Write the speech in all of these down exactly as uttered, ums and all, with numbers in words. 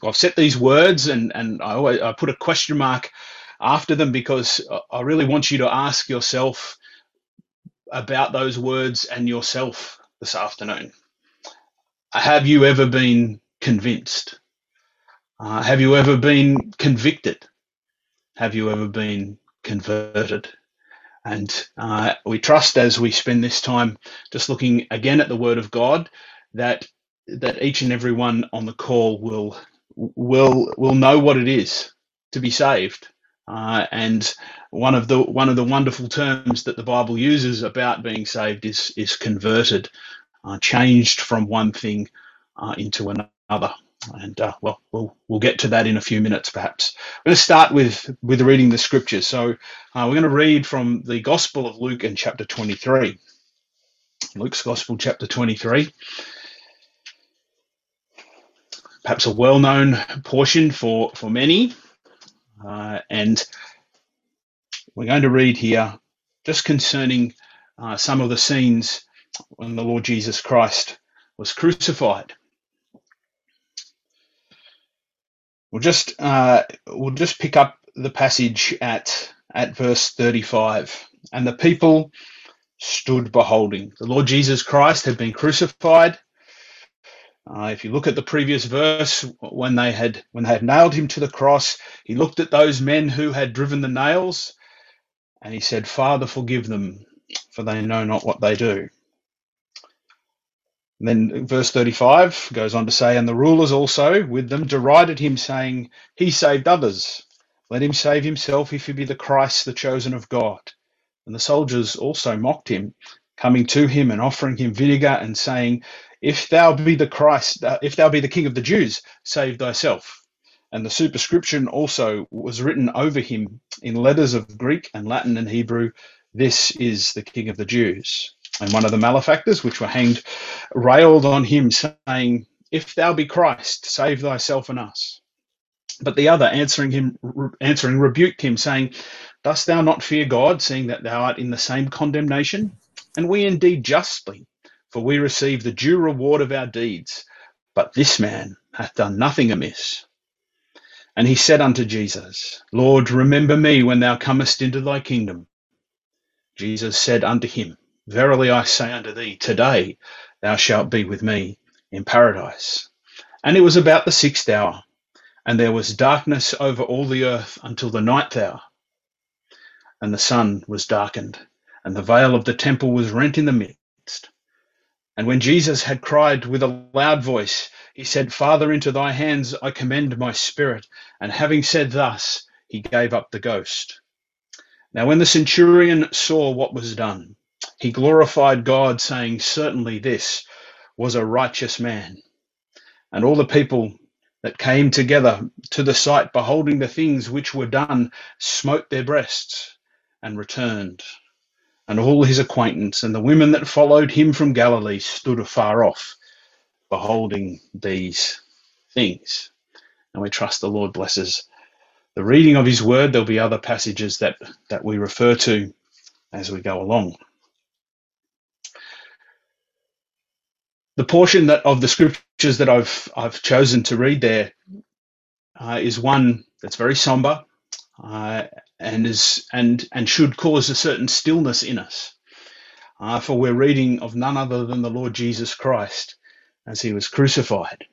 I've set these words, and and I always I put a question mark after them because I really want you to ask yourself about those words and yourself this afternoon. Have you ever been convinced? Uh, have you ever been convicted? Have you ever been converted? And uh, we trust, as we spend this time just looking again at the Word of God, that that each and every one on the call will will will know what it is to be saved. Uh, and one of the one of the wonderful terms that the Bible uses about being saved is is converted, uh, changed from one thing uh, into another. And uh, well, we'll we'll get to that in a few minutes, perhaps. I'm going to start with with reading the scriptures. So uh, we're going to read from the Gospel of Luke in chapter twenty-three. Luke's Gospel, chapter twenty-three. Perhaps a well-known portion for for many, uh, and we're going to read here just concerning uh, some of the scenes when the Lord Jesus Christ was crucified. We'll just uh, we'll just pick up the passage at at verse thirty-five. And the people stood beholding. The Lord Jesus Christ had been crucified. Uh, if you look at the previous verse, when they had when they had nailed him to the cross, he looked at those men who had driven the nails, and he said, "Father, forgive them, for they know not what they do." And then verse thirty-five goes on to say, and the rulers also with them derided him, saying, he saved others. Let him save himself if he be the Christ, the chosen of God. And the soldiers also mocked him, coming to him and offering him vinegar and saying, if thou be the Christ, uh, if thou be the King of the Jews, save thyself. And the superscription also was written over him in letters of Greek and Latin and Hebrew, this is the King of the Jews. And one of the malefactors which were hanged railed on him, saying, if thou be Christ, save thyself and us. But the other answering him, answering rebuked him, saying, dost thou not fear God, seeing that thou art in the same condemnation? And we indeed justly, for we receive the due reward of our deeds. But this man hath done nothing amiss. And he said unto Jesus, Lord, remember me when thou comest into thy kingdom. Jesus said unto him, verily I say unto thee, today thou shalt be with me in paradise. And it was about the sixth hour, and there was darkness over all the earth until the ninth hour. And the sun was darkened, and the veil of the temple was rent in the midst. And when Jesus had cried with a loud voice, he said, Father, into thy hands I commend my spirit. And having said thus, he gave up the ghost. Now when the centurion saw what was done, he glorified God, saying, certainly this was a righteous man. And all the people that came together to the sight, beholding the things which were done, smote their breasts and returned. And all his acquaintance and the women that followed him from Galilee stood afar off, beholding these things. And we trust the Lord blesses the reading of his word. There'll be other passages that, that we refer to as we go along. The portion that of the scriptures that I've I've chosen to read there uh, is one that's very somber uh, and is and and should cause a certain stillness in us. Uh, for we're reading of none other than the Lord Jesus Christ as he was crucified.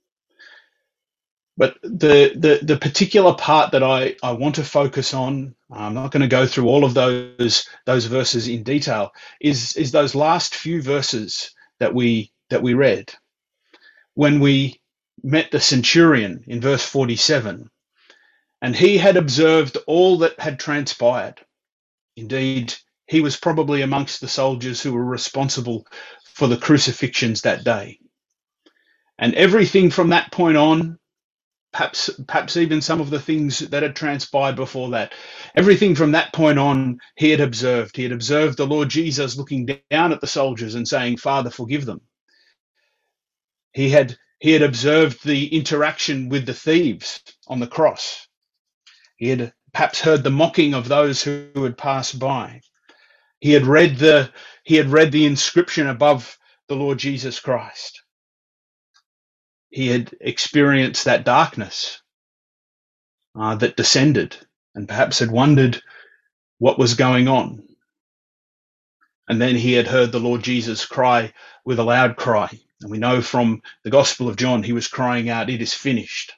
But the, the, the particular part that I, I want to focus on, I'm not going to go through all of those those verses in detail, is, is those last few verses that we that we read. When we met the centurion in verse forty-seven, and he had observed all that had transpired. Indeed, he was probably amongst the soldiers who were responsible for the crucifixions that day. And everything from that point on, perhaps perhaps even some of the things that had transpired before that, everything from that point on, he had observed. He had observed the Lord Jesus looking down at the soldiers and saying, Father, forgive them. He had he had observed the interaction with the thieves on the cross. He had perhaps heard the mocking of those who had passed by. He had read the he had read the inscription above the Lord Jesus Christ. he had experienced that darkness uh, that descended, and perhaps had wondered what was going on. And then he had heard the Lord Jesus cry with a loud cry. And we know from the Gospel of John, he was crying out, "It is finished."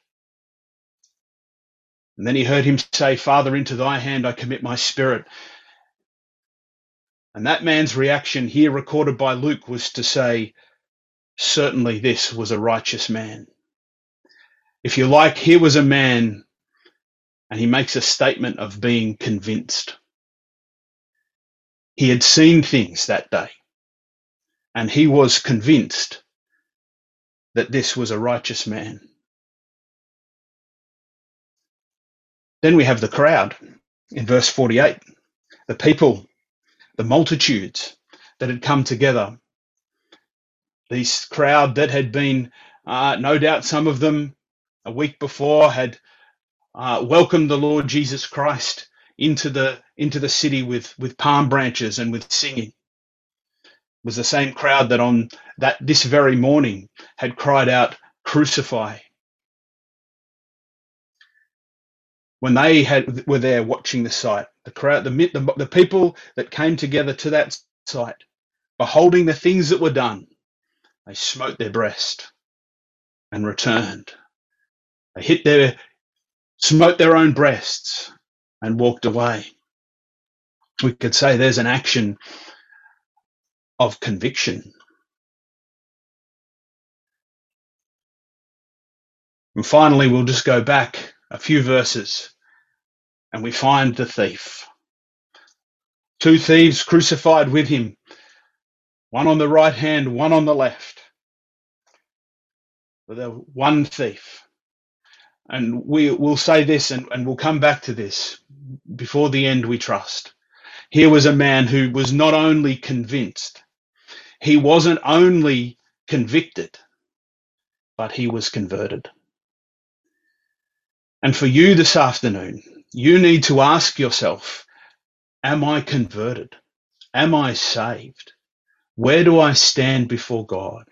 And then he heard him say, "Father, into thy hand I commit my spirit." And that man's reaction here recorded by Luke was to say, certainly this was a righteous man. If you like, here was a man, and he makes a statement of being convinced. He had seen things that day, and he was convinced that this was a righteous man. Then we have the crowd in verse forty-eight, the people, the multitudes that had come together. This crowd that had been, uh, no doubt some of them a week before had uh, welcomed the Lord Jesus Christ into the into the city with, with palm branches and with singing. It was the same crowd that on that this very morning had cried out, "Crucify." When they had were there watching the sight, the crowd, the, the, the people that came together to that sight, beholding the things that were done, they smote their breast and returned. They hit their, smote their own breasts and walked away. We could say there's an action of conviction. And finally, we'll just go back a few verses and we find the thief. Two thieves crucified with him, one on the right hand, one on the left. But there was one thief. And we will say this, and, and we'll come back to this before the end, we trust. Here was a man who was not only convinced, he wasn't only convicted, but he was converted. And for you this afternoon, you need to ask yourself, am I converted? Am I saved? Where do I stand before God?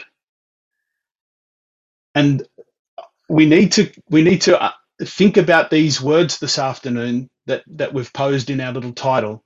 And we need to we need to think about these words this afternoon that, that we've posed in our little title,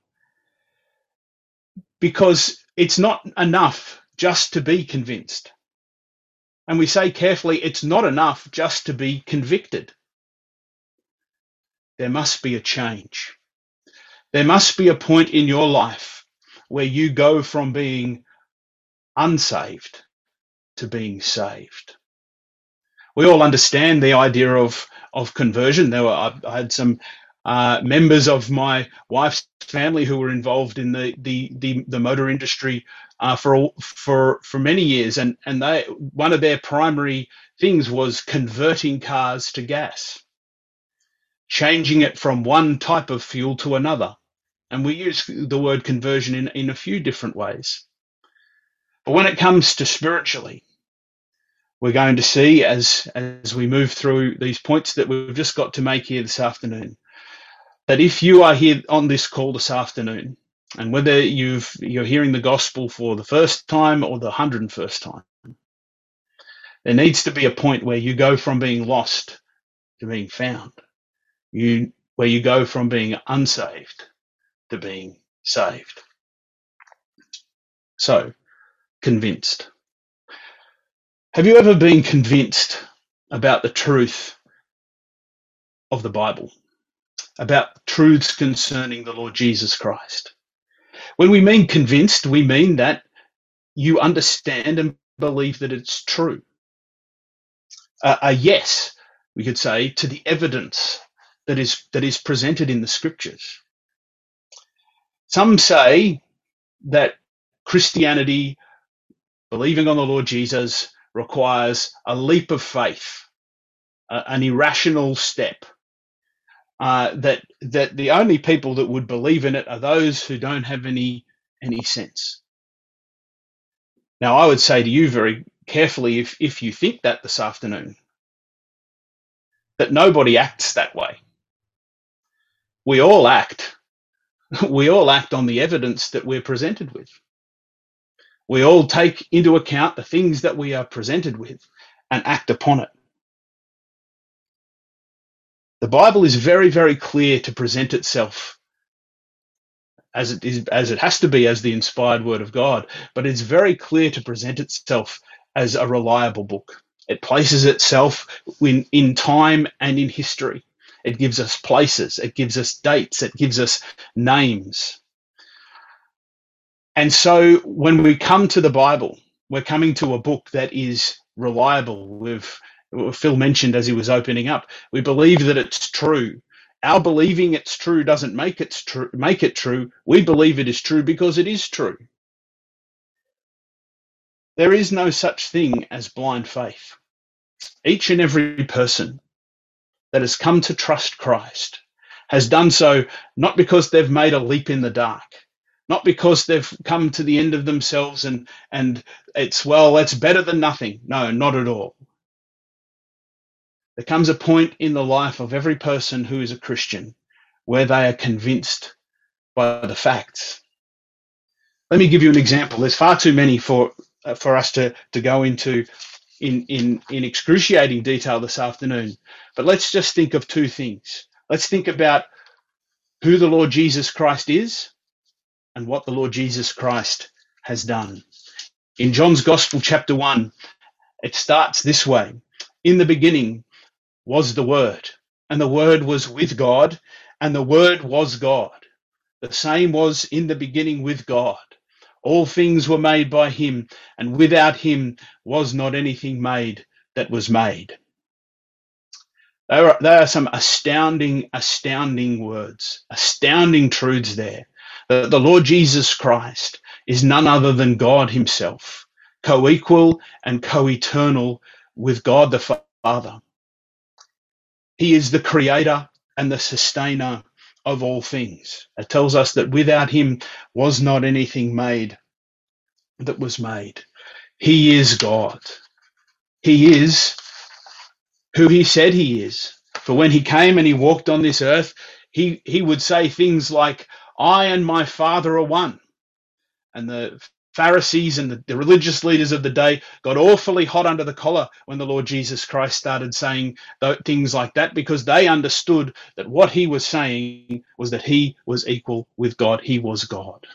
because it's not enough just to be convinced. And we say carefully, it's not enough just to be convicted. There must be a change. There must be a point in your life where you go from being unsaved to being saved. We all understand the idea of, of conversion. There were, I, I had some uh, members of my wife's family who were involved in the, the, the, the motor industry uh, for, for, for many years. And, and they, one of their primary things was converting cars to gas, changing it from one type of fuel to another. And we use the word conversion in, in a few different ways. But when it comes to spiritually, we're going to see as, as we move through these points that we've just got to make here this afternoon, that if you are here on this call this afternoon, and whether you've, you're hearing the gospel for the first time or the hundred and first time, there needs to be a point where you go from being lost to being found. You, where you go from being unsaved to being saved. So, convinced. Have you ever been convinced about the truth of the Bible, about truths concerning the Lord Jesus Christ? When we mean convinced, we mean that you understand and believe that it's true. Uh, a yes, we could say, to the evidence that is that is presented in the scriptures. Some say that Christianity, believing on the Lord Jesus, requires a leap of faith, uh, an irrational step, uh, that that the only people that would believe in it are those who don't have any any sense. Now, I would say to you very carefully, if, if you think that this afternoon, that nobody acts that way. We all act. We all act on the evidence that we're presented with. We all take into account the things that we are presented with, and act upon it. The Bible is very, very clear to present itself as it is, as it has to be, as the inspired word of God, but it's very clear to present itself as a reliable book. It places itself in, in time and in history. It gives us places, it gives us dates, it gives us names. And so when we come to the Bible, we're coming to a book that is reliable. We've, Phil mentioned as he was opening up, we believe that it's true. Our believing it's true doesn't make it true. Make it true. We believe it is true because it is true. There is no such thing as blind faith. Each and every person that has come to trust Christ has done so not because they've made a leap in the dark, not because they've come to the end of themselves and and it's, well, it's better than nothing. No, not at all. There comes a point in the life of every person who is a Christian where they are convinced by the facts. Let me give you an example. There's far too many for uh, for us to, to go into in, in, in excruciating detail this afternoon. But let's just think of two things. Let's think about who the Lord Jesus Christ is and what the Lord Jesus Christ has done. In John's Gospel, chapter one, it starts this way. In the beginning was the Word, and the Word was with God, and the Word was God. The same was in the beginning with God. All things were made by him, and without him was not anything made that was made. There are, there are some astounding, astounding words, astounding truths there. The, the Lord Jesus Christ is none other than God himself, co-equal and co-eternal with God the Father. He is the creator and the sustainer of all things. It tells us that without him was not anything made that was made. He is God. He is who he said he is. For when he came and he walked on this earth, he, he would say things like, I and my Father are one. And the Pharisees and the, the religious leaders of the day got awfully hot under the collar when the Lord Jesus Christ started saying things like that, because they understood that what he was saying was that he was equal with God. He was God.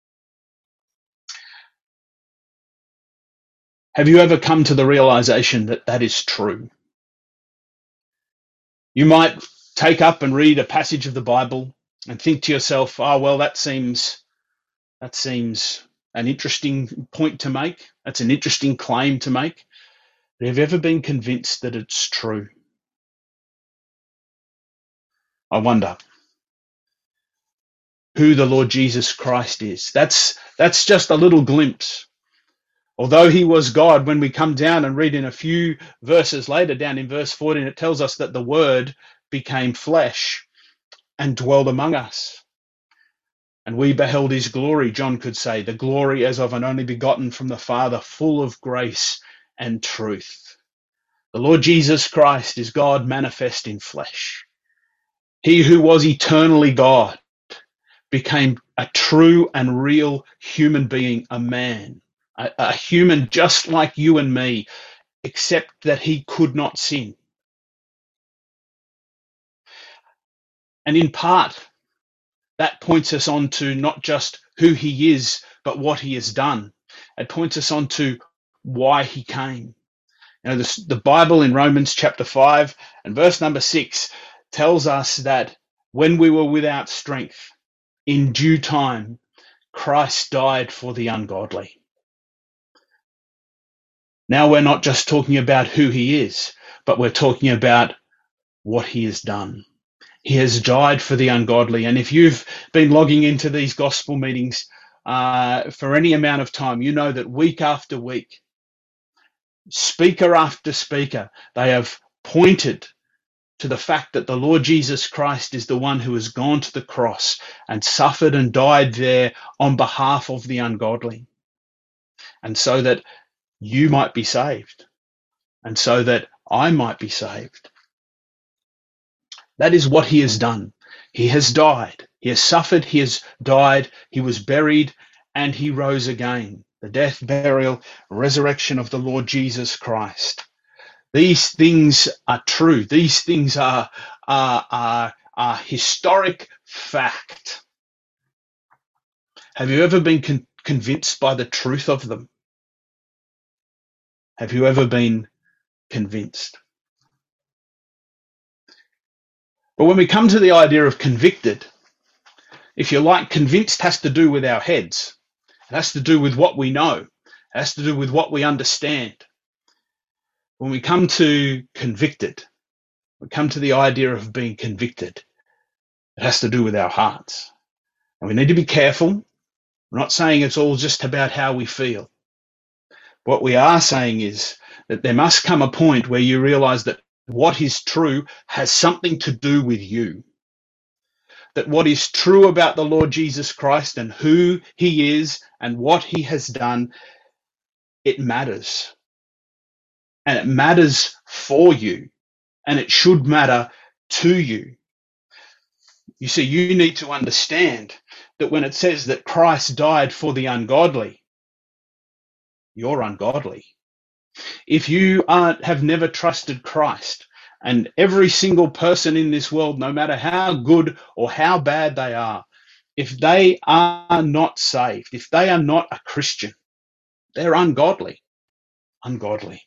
Have you ever come to the realization that that is true? You might take up and read a passage of the Bible and think to yourself, oh, well, that seems, that seems an interesting point to make. That's an interesting claim to make. But have you ever been convinced that it's true? I wonder who the Lord Jesus Christ is. That's, that's just a little glimpse. Although he was God, when we come down and read in a few verses later, down in verse fourteen, it tells us that the Word became flesh and dwelled among us. And we beheld his glory, John could say, the glory as of an only begotten from the Father, full of grace and truth. The Lord Jesus Christ is God manifest in flesh. He who was eternally God became a true and real human being, a man. A, a human just like you and me, except that he could not sin. And in part, that points us on to not just who he is, but what he has done. It points us on to why he came. You know, the, the Bible in Romans chapter five and verse number six tells us that when we were without strength, in due time, Christ died for the ungodly. Now we're not just talking about who he is, but we're talking about what he has done. He has died for the ungodly. And if you've been logging into these gospel meetings uh, for any amount of time, you know that week after week, speaker after speaker, they have pointed to the fact that the Lord Jesus Christ is the one who has gone to the cross and suffered and died there on behalf of the ungodly. And so that you might be saved, and so that I might be saved. That is what he has done. He has died. He has suffered. He has died. He was buried, and he rose again. The death, burial, resurrection of the Lord Jesus Christ. These things are true. These things are, are, are, are historic fact. Have you ever been con- convinced by the truth of them? Have you ever been convinced? But when we come to the idea of convicted, if you like, convinced has to do with our heads. It has to do with what we know. It has to do with what we understand. When we come to convicted, we come to the idea of being convicted. It has to do with our hearts. And we need to be careful. We're not saying it's all just about how we feel. What we are saying is that there must come a point where you realize that what is true has something to do with you. That what is true about the Lord Jesus Christ and who he is and what he has done, it matters. And it matters for you. And it should matter to you. You see, you need to understand that when it says that Christ died for the ungodly, you're ungodly. If you aren't, have never trusted Christ, and every single person in this world, no matter how good or how bad they are, if they are not saved, if they are not a Christian, they're ungodly. Ungodly.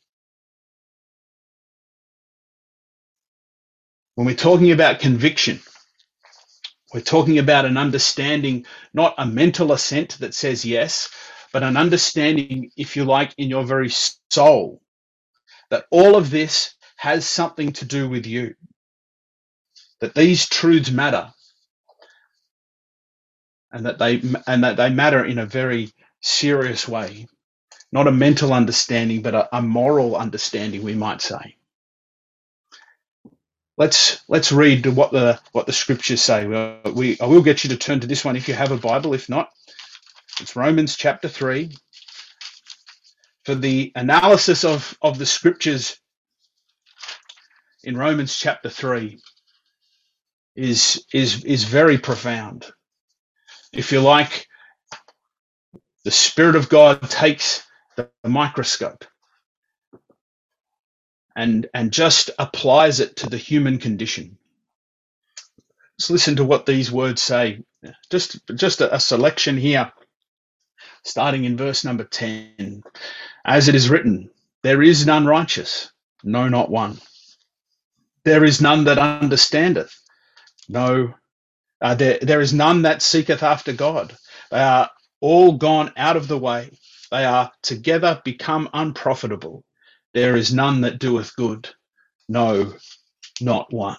When we're talking about conviction, we're talking about an understanding, not a mental assent that says yes, but an understanding, if you like, in your very soul, that all of this has something to do with you, that these truths matter, and that they and that they matter in a very serious way, not a mental understanding, but a, a moral understanding, we might say. Let's let's read what the what the scriptures say. We, we I will get you to turn to this one if you have a Bible. If not, it's Romans chapter three. For the analysis of, of the scriptures in Romans chapter three is, is, is very profound. If you like, the Spirit of God takes the microscope and, and just applies it to the human condition. Let's listen to what these words say. Just, just a, a selection here, starting in verse number ten. As it is written, there is none righteous, no, not one. There is none that understandeth. No, uh, there, there is none that seeketh after God. They are all gone out of the way. They are together become unprofitable. There is none that doeth good. No, not one.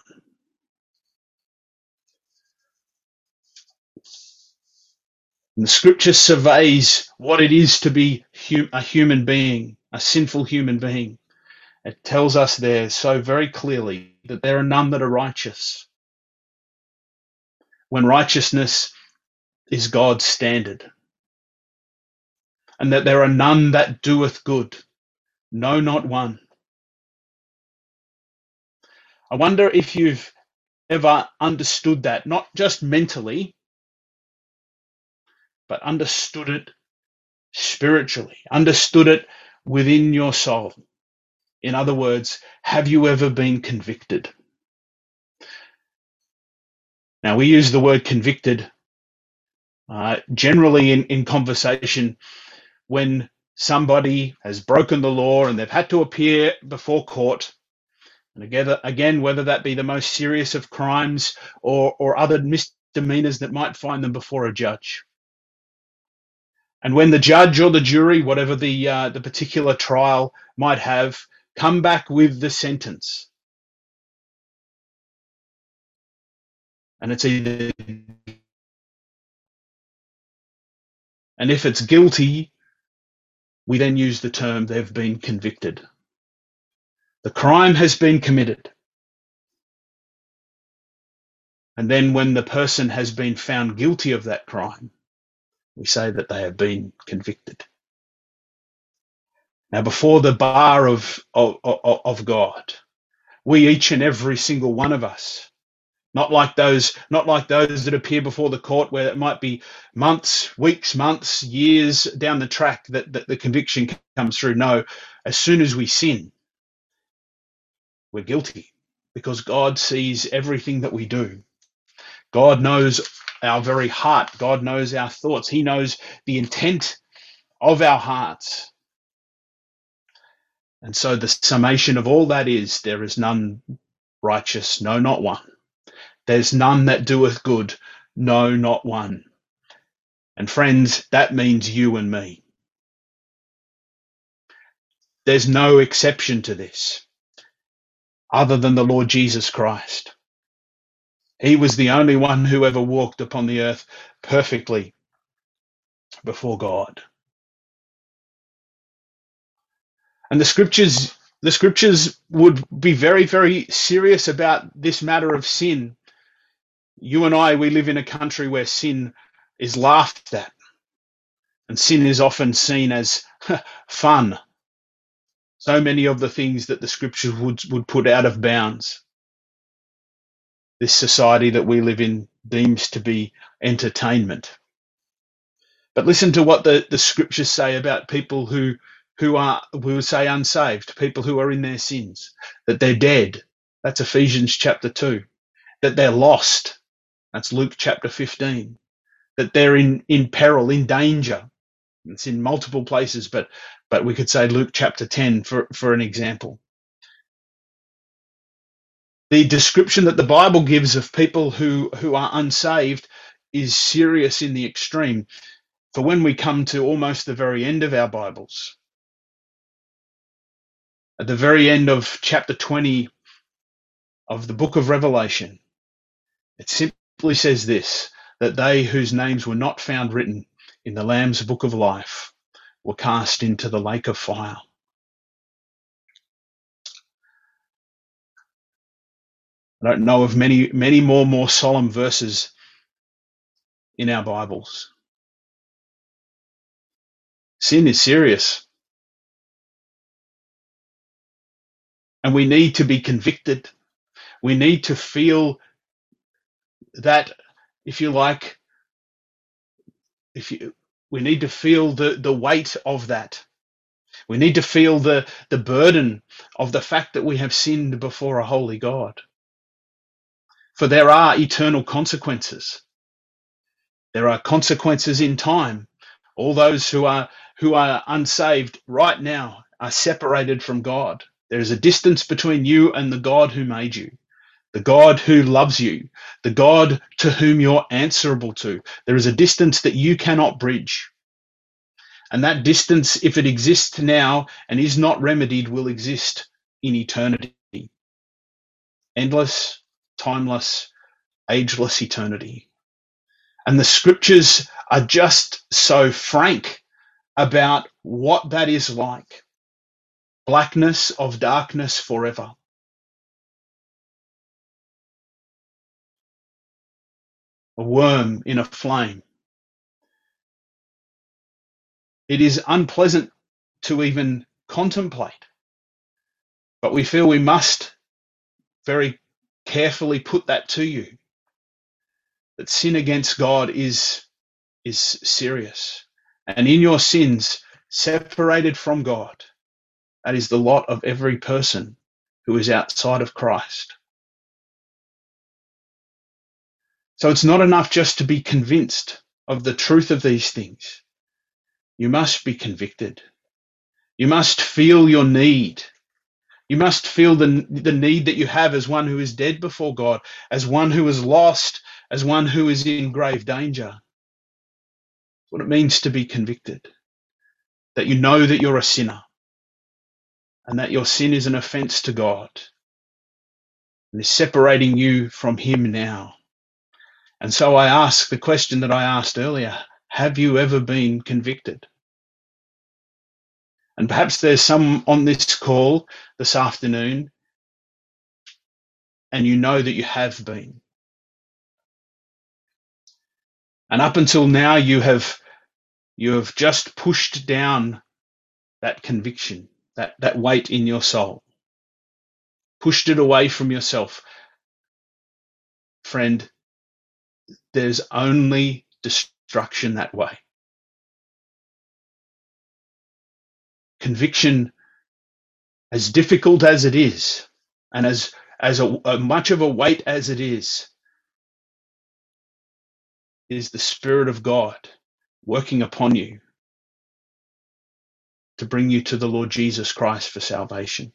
And the scripture surveys what it is to be hum- a human being, a sinful human being. It tells us there so very clearly that there are none that are righteous, when righteousness is God's standard. And that there are none that doeth good, no, not one. I wonder if you've ever understood that, not just mentally, but understood it spiritually, understood it within your soul. In other words, have you ever been convicted? Now, we use the word convicted uh, generally in, in conversation when somebody has broken the law and they've had to appear before court. And again, again, whether that be the most serious of crimes or, or other misdemeanors that might find them before a judge. And when the judge or the jury, whatever the uh, the particular trial might have, come back with the sentence, and it's either, and if it's guilty, we then use the term they've been convicted. The crime has been committed. And then when the person has been found guilty of that crime, we say that they have been convicted. Now, before the bar of, of, of God, we, each and every single one of us, not like those, not like those that appear before the court where it might be months, weeks, months, years down the track that, that the conviction comes through. No, as soon as we sin, we're guilty, because God sees everything that we do. God knows our very heart. God knows our thoughts. He knows the intent of our hearts. And so the summation of all that is, there is none righteous, no, not one. There's none that doeth good, no, not one. And friends, that means you and me. There's no exception to this other than the Lord Jesus Christ. He was the only one who ever walked upon the earth perfectly before God. And the scriptures, the scriptures would be very, very serious about this matter of sin. You and I, we live in a country where sin is laughed at, and sin is often seen as fun. So many of the things that the scriptures would, would put out of bounds, this society that we live in deems to be entertainment. But listen to what the, the scriptures say about people who who are, we would say, unsaved, people who are in their sins, that they're dead. That's Ephesians chapter two. That they're lost. That's Luke chapter fifteen. That they're in, in peril, in danger. It's in multiple places, but but we could say Luke chapter ten for, for an example. The description that the Bible gives of people who, who are unsaved is serious in the extreme. For when we come to almost the very end of our Bibles, at the very end of chapter twenty of the book of Revelation, it simply says this, that they whose names were not found written in the Lamb's book of life were cast into the lake of fire. I don't know of many, many more, more solemn verses in our Bibles. Sin is serious. And we need to be convicted. We need to feel that, if you like, if you, we need to feel the, the weight of that. We need to feel the, the burden of the fact that we have sinned before a holy God. For there are eternal consequences. There are consequences in time. All those who are who are unsaved right now are separated from God. There is a distance between you and the God who made you, the God who loves you, the God to whom you're answerable to. There is a distance that you cannot bridge. And that distance, if it exists now and is not remedied, will exist in eternity. Endless, timeless, ageless eternity. And the scriptures are just so frank about what that is like. Blackness of darkness forever. A worm in a flame. It is unpleasant to even contemplate, but we feel we must very carefully put that to you, that sin against God is, is serious. And in your sins, separated from God, that is the lot of every person who is outside of Christ. So it's not enough just to be convinced of the truth of these things. You must be convicted. You must feel your need. You must feel the, the need that you have as one who is dead before God, as one who is lost, as one who is in grave danger. That's what it means to be convicted. That you know that you're a sinner and that your sin is an offense to God and is separating you from Him now. And so I ask the question that I asked earlier, have you ever been convicted? And perhaps there's some on this call this afternoon and you know that you have been. And up until now you have you have just pushed down that conviction, that, that weight in your soul. Pushed it away from yourself. Friend, there's only destruction that way. Conviction, as difficult as it is, And as, as a, a much of a weight as it is, is the Spirit of God working upon you to bring you to the Lord Jesus Christ for salvation.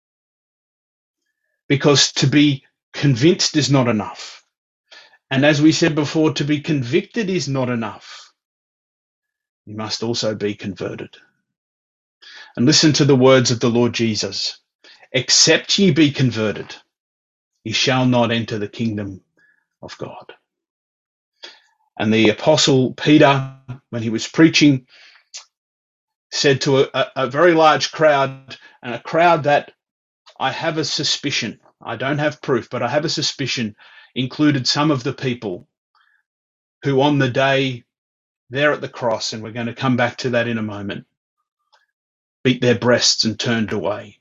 Because to be convinced is not enough. And as we said before, to be convicted is not enough. You must also be converted. And listen to the words of the Lord Jesus. Except ye be converted, ye shall not enter the kingdom of God. And the Apostle Peter, when he was preaching, said to a, a very large crowd, and a crowd that I have a suspicion, I don't have proof, but I have a suspicion, included some of the people who on the day there at the cross, and we're going to come back to that in a moment, beat their breasts and turned away.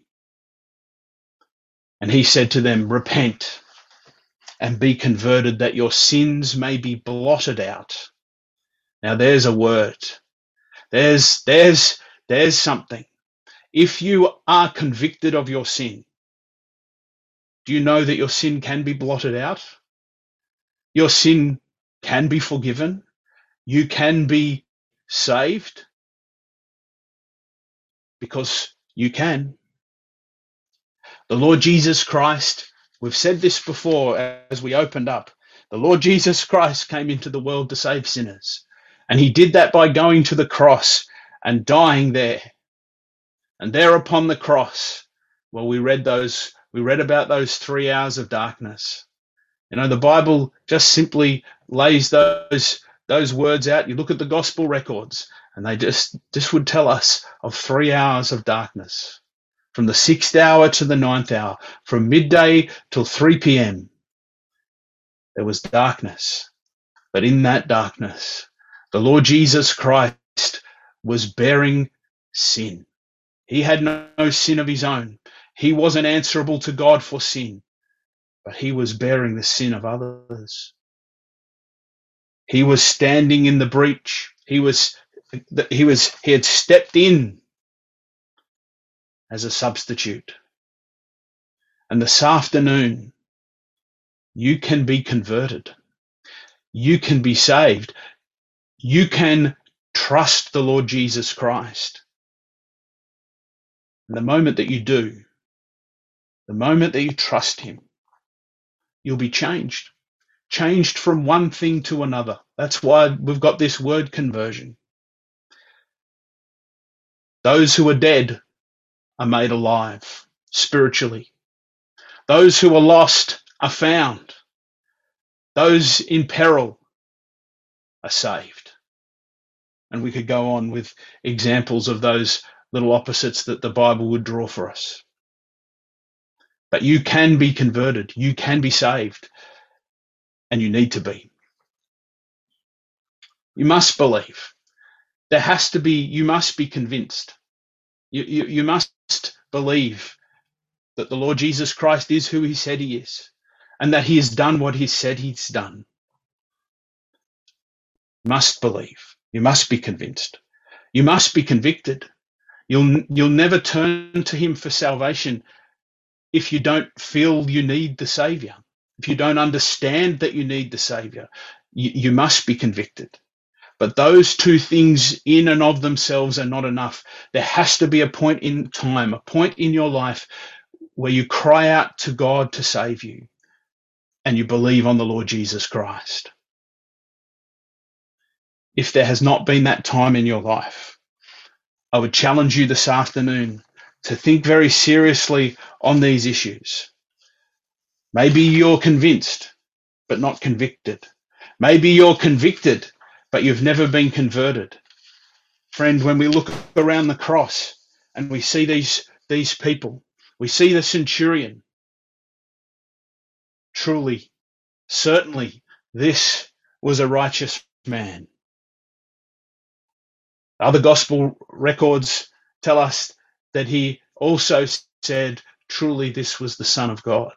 And he said to them, repent and be converted that your sins may be blotted out. Now there's a word. There's, there's, there's something. If you are convicted of your sin, do you know that your sin can be blotted out? Your sin can be forgiven. You can be saved because you can. The Lord Jesus Christ, we've said this before as we opened up, the Lord Jesus Christ came into the world to save sinners. And he did that by going to the cross and dying there. And there upon the cross, well, we read those, we read about those three hours of darkness. You know, the Bible just simply lays those, those words out. You look at the gospel records and they just, just would tell us of three hours of darkness. From the sixth hour to the ninth hour, from midday till three p.m., there was darkness. But in that darkness, the Lord Jesus Christ was bearing sin. He had no, no sin of his own. He wasn't answerable to God for sin, but he was bearing the sin of others. He was standing in the breach. He was, he was, he had stepped in as a substitute. And this afternoon, you can be converted. You can be saved. You can trust the Lord Jesus Christ. And the moment that you do, the moment that you trust him, you'll be changed. Changed from one thing to another. That's why we've got this word conversion. Those who are dead are made alive spiritually. Those who are lost are found. Those in peril are saved. And we could go on with examples of those little opposites that the Bible would draw for us. But you can be converted. You can be saved. And you need to be. You must believe. There has to be, you must be convinced. You, you, you must believe that the Lord Jesus Christ is who he said he is, and that he has done what he said he's done. You must believe. You must be convinced. You must be convicted. You'll, you'll never turn to him for salvation if you don't feel you need the Savior. If you don't understand that you need the Savior, you, you must be convicted. But those two things in and of themselves are not enough. There has to be a point in time, a point in your life where you cry out to God to save you and you believe on the Lord Jesus Christ. If there has not been that time in your life, I would challenge you this afternoon to think very seriously on these issues. Maybe you're convinced, but not convicted. Maybe you're convicted, but you've never been converted. Friend, when we look around the cross and we see these, these people, we see the centurion. Truly, certainly, this was a righteous man. Other gospel records tell us that he also said, truly, this was the Son of God.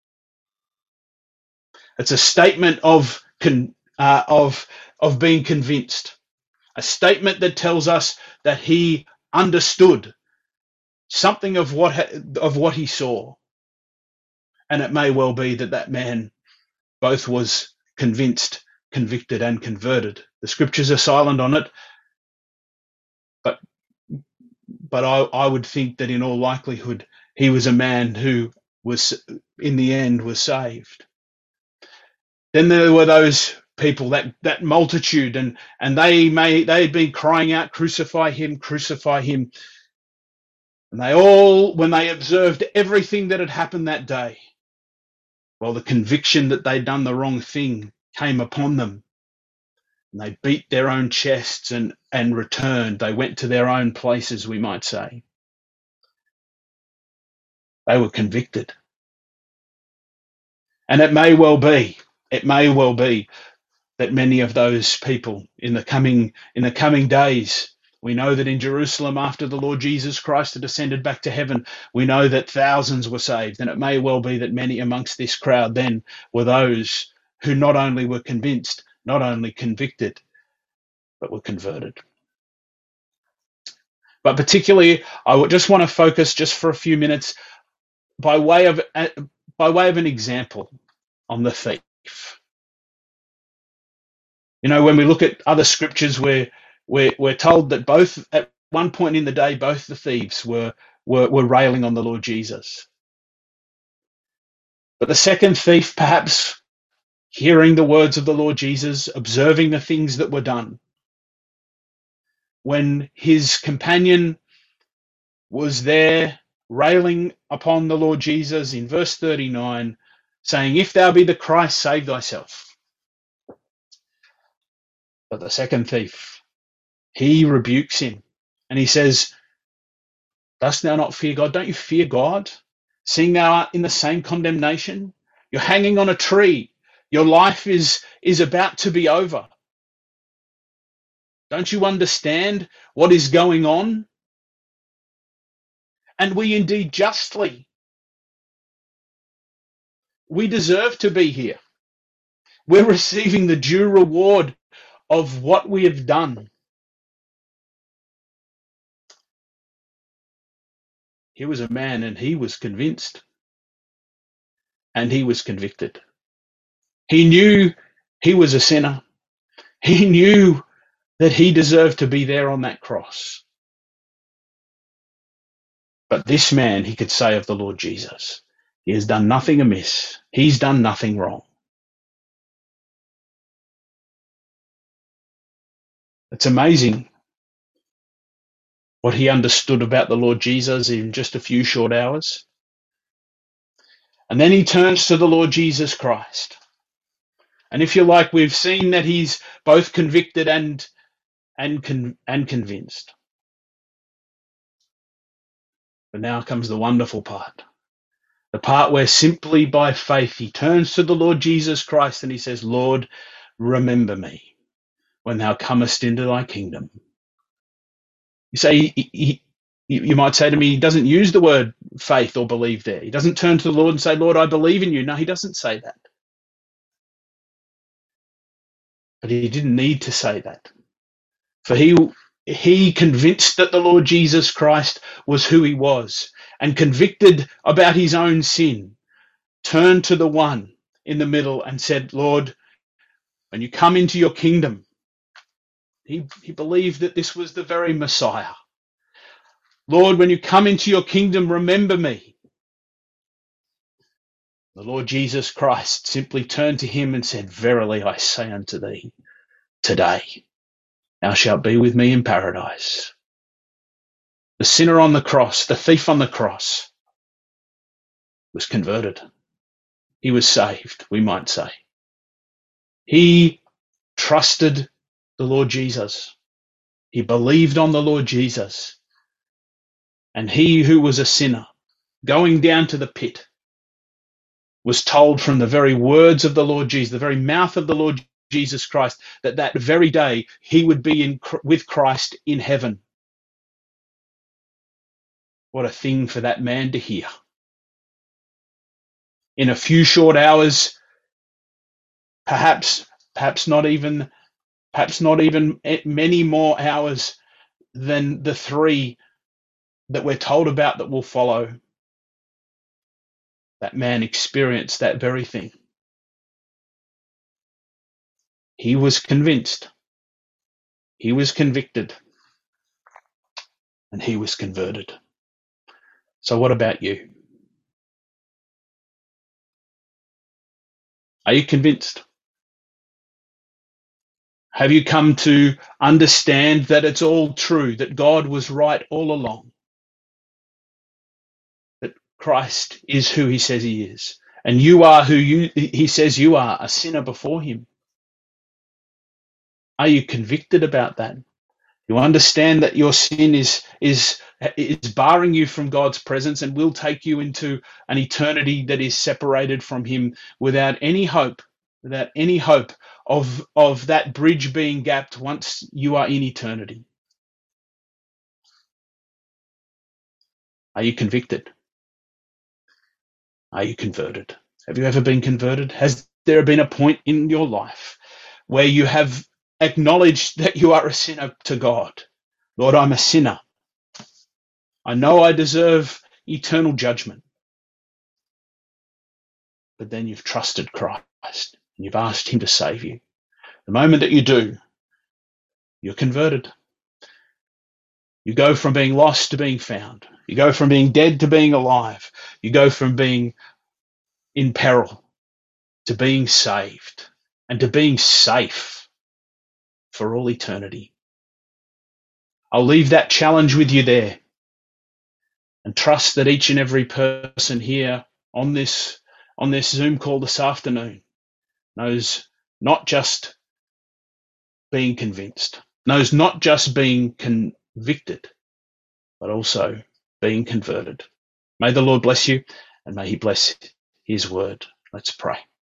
It's a statement of, uh, of, of being convinced, a statement that tells us that he understood something of what, of what he saw. And it may well be that that man both was convinced, convicted, and converted. The scriptures are silent on it, but but I, I would think that in all likelihood he was a man who was, in the end, was saved. Then there were those people, that that multitude, and and they may they had been crying out, "Crucify him, crucify him." And they all, when they observed everything that had happened that day, well, the conviction that they'd done the wrong thing came upon them. And they beat their own chests and, and returned. They went to their own places, we might say. They were convicted. And it may well be, it may well be that many of those people in the coming in the coming days, we know that in Jerusalem, after the Lord Jesus Christ had ascended back to heaven, we know that thousands were saved. And it may well be that many amongst this crowd then were those who not only were convinced, not only convicted, but were converted. But particularly, I would just want to focus just for a few minutes by way of by way of an example on the thief. You know, when we look at other scriptures, where we're, we're told that both, at one point in the day, both the thieves were, were, were railing on the Lord Jesus. But the second thief, perhaps hearing the words of the Lord Jesus, observing the things that were done, when his companion was there railing upon the Lord Jesus in verse thirty-nine, saying, "If thou be the Christ, save thyself." But the second thief, he rebukes him and he says, "Dost thou not fear God? Don't you fear God, seeing thou art in the same condemnation? You're hanging on a tree. Your life is, is about to be over. Don't you understand what is going on? And we indeed justly, we deserve to be here. We're receiving the due reward of what we have done." He was a man and he was convinced and he was convicted. He knew he was a sinner. He knew that he deserved to be there on that cross. But this man, he could say of the Lord Jesus, he has done nothing amiss. He's done nothing wrong. It's amazing what he understood about the Lord Jesus in just a few short hours. And then he turns to the Lord Jesus Christ. And if you like, we've seen that he's both convicted and and con- and convinced. But now comes the wonderful part. The part where simply by faith he turns to the Lord Jesus Christ and he says, "Lord, remember me when thou comest into thy kingdom." You say, he, he, you might say to me, he doesn't use the word faith or believe there. He doesn't turn to the Lord and say, "Lord, I believe in you." No, he doesn't say that. But he didn't need to say that. For he, he convinced that the Lord Jesus Christ was who he was, and convicted about his own sin, turned to the one in the middle and said, "Lord, when you come into your kingdom," he, he believed that this was the very Messiah. "Lord, when you come into your kingdom, remember me." The Lord Jesus Christ simply turned to him and said, "Verily I say unto thee, today thou shalt be with me in paradise." The sinner on the cross, the thief on the cross, was converted. He was saved, we might say. He trusted the Lord Jesus. He believed on the Lord Jesus. And he who was a sinner, going down to the pit, was told from the very words of the Lord Jesus, the very mouth of the Lord Jesus Christ, that that very day he would be in with Christ in heaven. What a thing for that man to hear. In a few short hours, perhaps, perhaps not even, perhaps not even many more hours than the three that we're told about that will follow. That man experienced that very thing. He was convinced, he was convicted, and he was converted. So what about you? Are you convinced? Have you come to understand that it's all true, that God was right all along, that Christ is who he says he is, and you are who you, he says you are, a sinner before him? Are you convicted about that? You understand that your sin is is is barring you from God's presence and will take you into an eternity that is separated from him without any hope, without any hope of of that bridge being gapped once you are in eternity. Are you convicted? Are you converted? Have you ever been converted? Has there been a point in your life where you have acknowledged that you are a sinner to God? Lord, I'm a sinner. I know I deserve eternal judgment. But then you've trusted Christ and you've asked him to save you. The moment that you do, you're converted. You go from being lost to being found. You go from being dead to being alive. You go from being in peril to being saved and to being safe for all eternity. I'll leave that challenge with you there, and trust that each and every person here on this on this Zoom call this afternoon knows not just being convinced, knows not just being convicted, but also being converted. May the Lord bless you, and may he bless his word. Let's pray.